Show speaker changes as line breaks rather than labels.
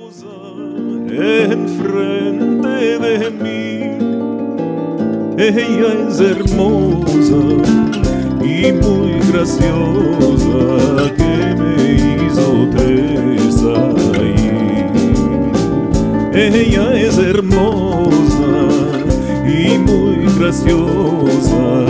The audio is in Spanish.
enfrente de mí. Ella es hermosa y muy graciosa, que me hizo tres ahí. Ella es hermosa y muy graciosa,